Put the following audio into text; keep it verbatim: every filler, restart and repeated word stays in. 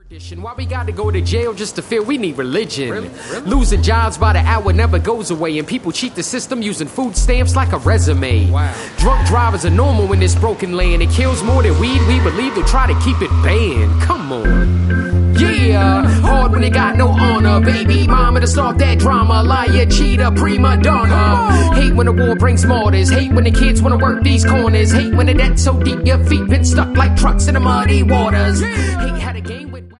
Why we gotta go to jail just to feel we need religion? Really? Really? Losing jobs by the hour never goes away, and people cheat the system using food stamps like a resume. Wow. Drunk drivers are normal in this broken land. It kills more than weed, we believe they'll try to keep it banned. Come on. Yeah, hard when they got no honor. Baby mama to start that drama. Liar, cheater, prima donna. Hate when the war brings martyrs. Hate when the kids wanna work these corners. Hate when the debt's so deep your feet been stuck like trucks in the muddy waters. Hate had a game with